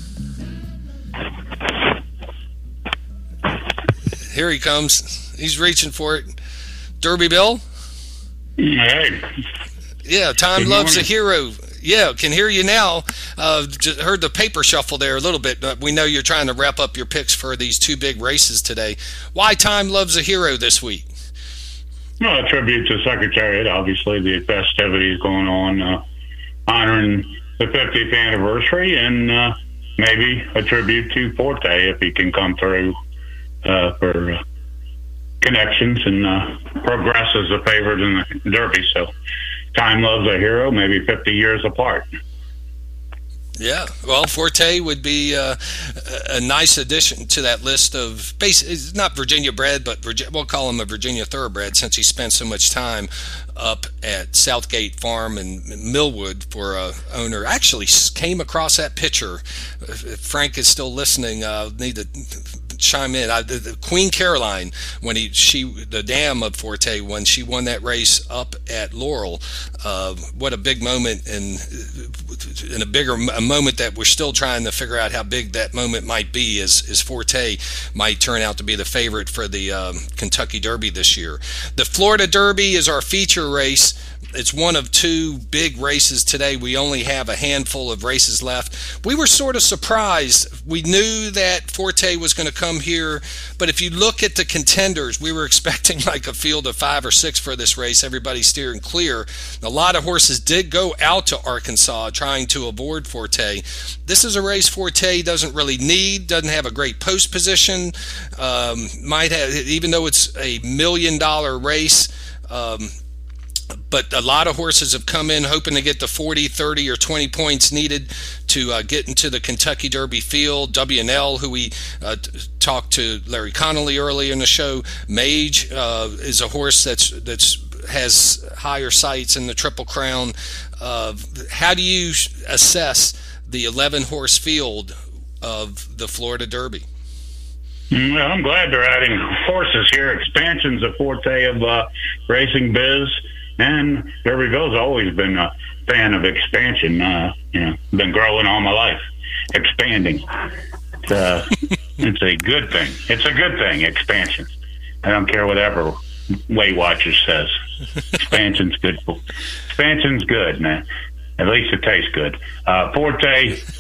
Here he comes. He's reaching for it. Derby Bill? Hey. Yeah, Time Good Loves morning. a Hero. Yeah, can hear you now. Uh, just heard the paper shuffle there a little bit. But we know you're trying to wrap up your picks for these two big races today. Why Time Loves a Hero this week? Well, a tribute to Secretariat, obviously, the festivities going on, uh, honoring the fiftieth anniversary, and uh, maybe a tribute to Forte if he can come through uh, for uh, connections and uh, progress as a favorite in the Derby. So Time Loves a Hero, maybe fifty years apart. Yeah, well, Forte would be uh, a nice addition to that list of base. Not Virginia bred, but Virginia, we'll call him a Virginia thoroughbred since he spent so much time up at Southgate Farm in Millwood for a owner. I actually came across that picture. If Frank is still listening, I uh, need to chime in. I, the, the Queen Caroline, when he she the dam of Forte, when she won that race up at Laurel, uh, what a big moment, and in a bigger a moment that we're still trying to figure out how big that moment might be, is, is Forte might turn out to be the favorite for the um, Kentucky Derby this year. The Florida Derby is our feature race. It's one of two big races today. We only have a handful of races left. We were sort of surprised. We knew that Forte was going to come here, but if you look at the contenders, we were expecting like a field of five or six for this race. Everybody steering clear. A lot of horses did go out to Arkansas trying to avoid Forte. This is a race Forte doesn't really need, doesn't have a great post position, um, might have, even though it's a million dollar race, um, but a lot of horses have come in hoping to get the forty, thirty, or twenty points needed to uh, get into the Kentucky Derby field. W and L, who we uh, t- talked to Larry Connolly earlier in the show, Mage uh, is a horse that's that's has higher sights in the Triple Crown. Uh, how do you assess the eleven-horse field of the Florida Derby? Well, I'm glad they're adding horses here, expansions of Forte of uh, Racing Biz. And Derby Bill's always been a fan of expansion. Uh, you know, been growing all my life, expanding. It's, uh, it's a good thing. It's a good thing, expansion. I don't care whatever Weight Watchers says. Expansion's good. Expansion's good, man. At least it tastes good. Uh, Forte,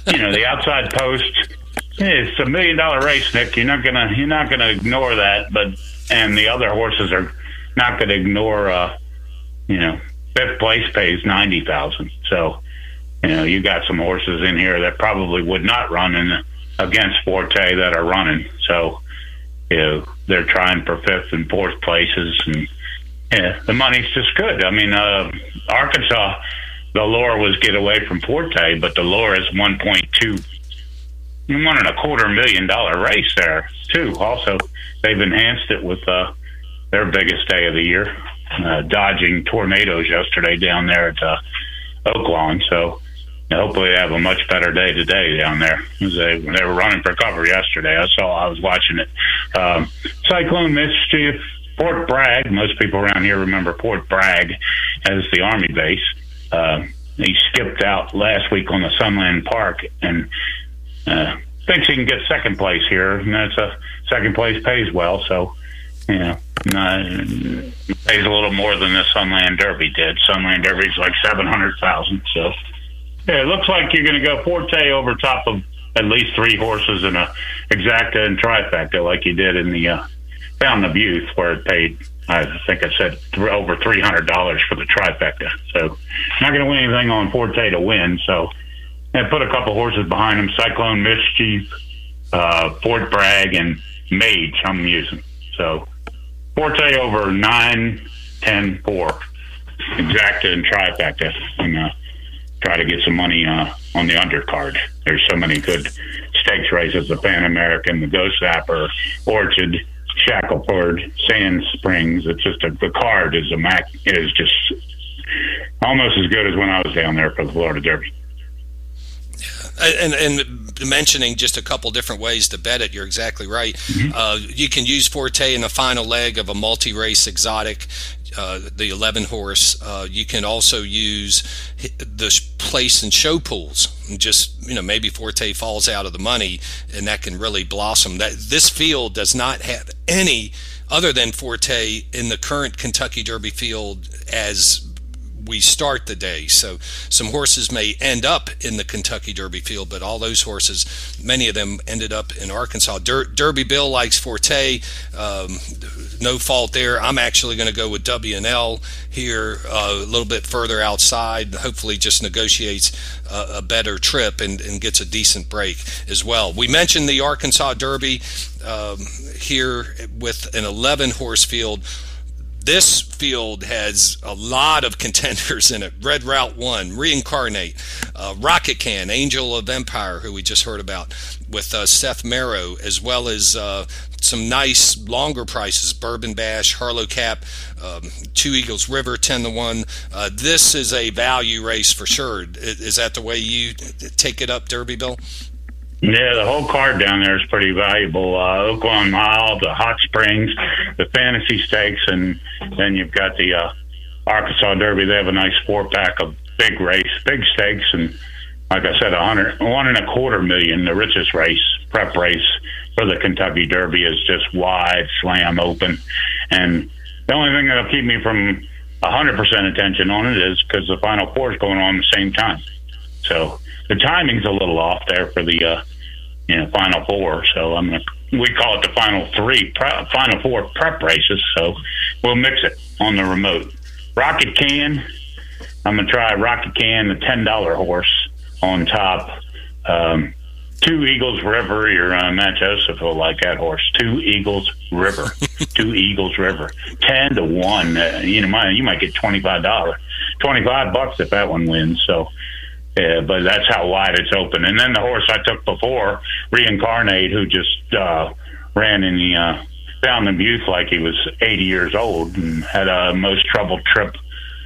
you know, the outside post. It's a million dollar race, Nick. You're not gonna you're not gonna ignore that, but and the other horses are not gonna ignore. Uh, you know, fifth place pays ninety thousand. So, you know, you got some horses in here that probably would not run in against Forte that are running. So, you know, they're trying for fifth and fourth places, and yeah, the money's just good. I mean, uh, Arkansas, the lure was get away from Forte, but the lure is one point two, one and a quarter million dollar race there too. Also, they've enhanced it with uh, their biggest day of the year, uh, dodging tornadoes yesterday down there at uh, Oaklawn. So hopefully they have a much better day today down there. They, they were running for cover yesterday. I saw, I was watching it. Um, Cyclone Mischief, Fort Bragg. Most people around here remember Fort Bragg as the Army base. Uh, he skipped out last week on the Sunland Park and uh, thinks he can get second place here. And that's a second place pays well. So, you know, uh, pays a little more than the Sunland Derby did. Sunland Derby's like seven hundred thousand. So, yeah, it looks like you're going to go Forte over top of at least three horses in a exacta and trifecta like you did in the uh, Fountain of Youth, where it paid, I think I said, th- over three hundred dollars for the trifecta. So not going to win anything on Forte to win. So and put a couple horses behind him, Cyclone Mischief, uh, Fort Bragg, and Mage I'm using. So Forte over nine, ten, four, exacta and trifecta. And, uh, try to get some money uh, on the undercard. There's so many good stakes races, the Pan American, the Ghost Zapper, Orchard, Shackleford, Sand Springs. It's just a, the card is a mac is just almost as good as when I was down there for the Florida Derby. And, and mentioning just a couple different ways to bet it, you're exactly right. Mm-hmm. Uh, you can use Forte in the final leg of a multi-race exotic, uh, the eleven horse. Uh, you can also use the place and show pools. And just, you know, maybe Forte falls out of the money, and that can really blossom. That this field does not have any other than Forte in the current Kentucky Derby field as we start the day. So some horses may end up in the Kentucky Derby field, but all those horses, many of them ended up in Arkansas. Der- Derby Bill likes Forte. Um, no fault there. I'm actually going to go with W and L here, uh, a little bit further outside. Hopefully just negotiates a, a better trip and, and gets a decent break as well. We mentioned the Arkansas Derby um, here with an eleven horse field. This field has a lot of contenders in it. Red Route one, Reincarnate, uh, Rocket Can, Angel of Empire, who we just heard about, with uh, Seth Merrow, as well as uh, some nice longer prices, Bourbon Bash, Harlow Cap, um, Two Eagles River, ten to one. Uh, this is a value race for sure. Is that the way you take it up, Derby Bill? Yeah, the whole card down there is pretty valuable. Uh, Oaklawn Mile, the Hot Springs, the Fantasy Stakes, and then you've got the uh, Arkansas Derby. They have a nice four-pack of big race, big stakes, and like I said, a hundred, one and a quarter million. The richest race, prep race for the Kentucky Derby, is just wide, slam open, and the only thing that'll keep me from a hundred percent attention on it is because the Final Four is going on at the same time. So the timing's a little off there for the uh, you know Final Four. So I'm gonna, we call it the Final Three, pre- Final Four prep races. So we'll mix it on the remote. Rocket Can, I'm gonna try Rocket Can, the ten dollar horse on top. Um, Two Eagles River, your uh, Matt Joseph will like that horse. Two Eagles River, Two Eagles River, ten to one. Uh, you know, my, you might get twenty five dollars, twenty five bucks if that one wins. So. Yeah, but that's how wide it's open. And then the horse I took before, Reincarnate, who just uh, ran in the uh, Fountain of Youth like he was eighty years old and had a most troubled trip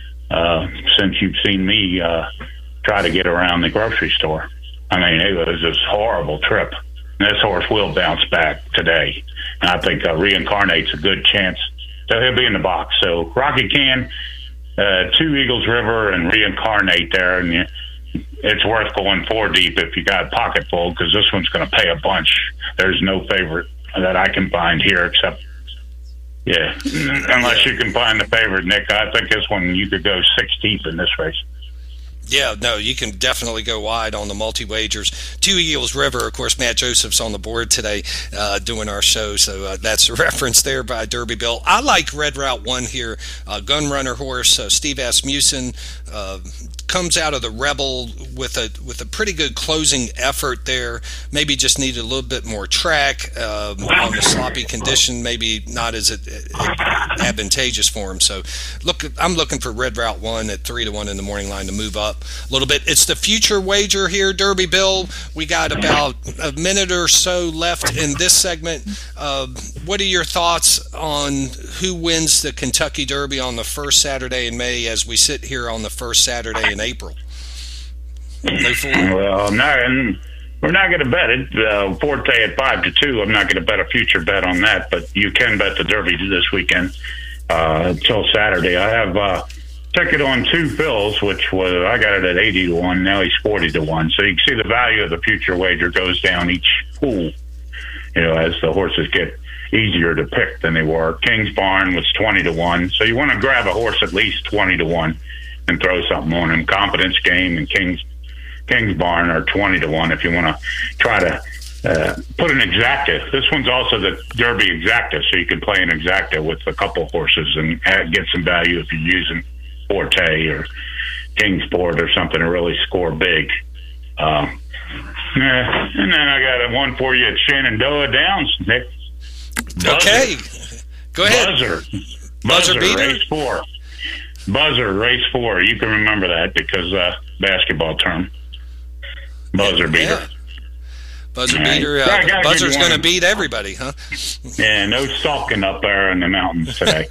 uh, since you've seen me uh, try to get around the grocery store. I mean, it was this horrible trip. And this horse will bounce back today. And I think uh, Reincarnate's a good chance. So he'll be in the box. So Rocket Can, uh, Two Eagles River, and Reincarnate there. And you, it's worth going four deep if you got a pocket full, because this one's going to pay a bunch. There's no favorite that I can find here except, yeah, unless you can find the favorite, Nick. I think this one you could go six deep in this race. Yeah, no, you can definitely go wide on the multi-wagers. Two Eagles River, of course, Matt Joseph's on the board today uh, doing our show, so uh, that's a reference there by Derby Bill. I like Red Route one here, uh, gun runner horse, uh, Steve Asmussen, uh, comes out of the Rebel with a with a pretty good closing effort there. Maybe just needed a little bit more track um, on the sloppy condition. Maybe not as advantageous for him. So, look, I'm looking for Red Route One at three to one in the morning line to move up a little bit. It's the future wager here, Derby Bill. We got about a minute or so left in this segment. Uh, what are your thoughts on who wins the Kentucky Derby on the first Saturday in May as we sit here on the first Saturday in April? No well, no, and we're not going to bet it. Uh, Forte at five to two. I'm not going to bet a future bet on that, but you can bet the Derby this weekend uh, until Saturday. I have a ticket on Two Phils, which was I got it at eighty to one. Now he's forty to one. So you can see the value of the future wager goes down each pool. You know, as the horses get easier to pick than they were. King's Barn was twenty to one. So you want to grab a horse at least twenty to one and throw something on him. Confidence Game and King's King's Barn are twenty to one if you want to try to uh, put an exacta. This one's also the Derby exacta, so you can play an exacta with a couple horses and add, get some value if you're using Forte or Kingsport or something to really score big. Um, yeah, and then I got a one for you at Shenandoah Downs, Nick. Buzzer. Okay, go ahead. Buzzer, Buzzer, Buzzer beater. race four. Buzzer race four. You can remember that because uh, basketball term. Buzzer yeah, beater. Yeah. Buzzer Right. beater. I gotta Uh, give buzzer's you going to one. beat everybody, huh? Yeah, no stalking up there in the mountains today.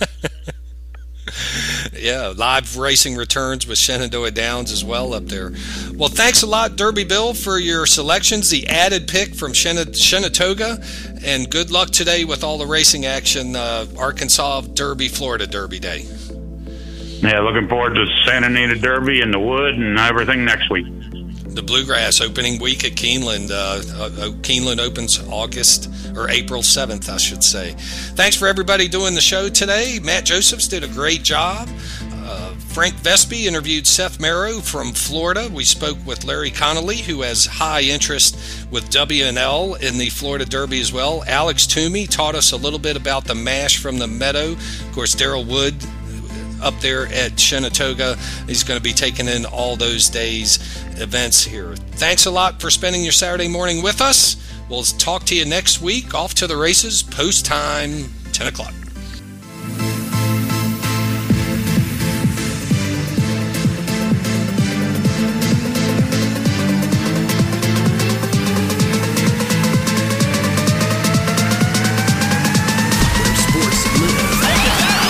Yeah, live racing returns with Shenandoah Downs as well up there. Well, thanks a lot, Derby Bill, for your selections, the added pick from Shen- Shenandoah, and good luck today with all the racing action, uh, Arkansas Derby, Florida Derby Day. Yeah, looking forward to Santa Anita Derby in the Wood and everything next week. The Bluegrass opening week at Keeneland. Uh, uh, Keeneland opens August or April seventh, I should say. Thanks for everybody doing the show today. Matt Josephs did a great job. Uh, Frank Vespi interviewed Seth Merrow from Florida. We spoke with Larry Connolly, who has high interest with W and L in the Florida Derby as well. Alex Toomey taught us a little bit about the mash from the Meadow. Of course, Daryl Wood up there at Shenandoah. He's going to be taking in all those days' events here. Thanks a lot for spending your Saturday morning with us. We'll talk to you next week. Off to the races, post time, ten o'clock.